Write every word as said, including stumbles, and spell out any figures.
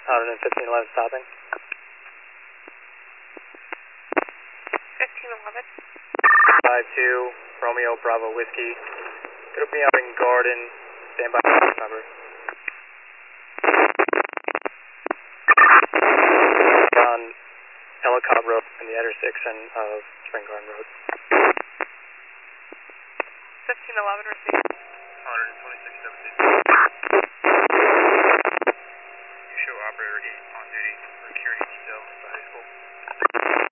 Out in fifteen eleven stopping. fifteen eleven. five two, Romeo Bravo Whiskey. It'll be out in Garden. Stand by for this number. On Ellicott Road in the intersection of Spring Garden Road. fifteen eleven received.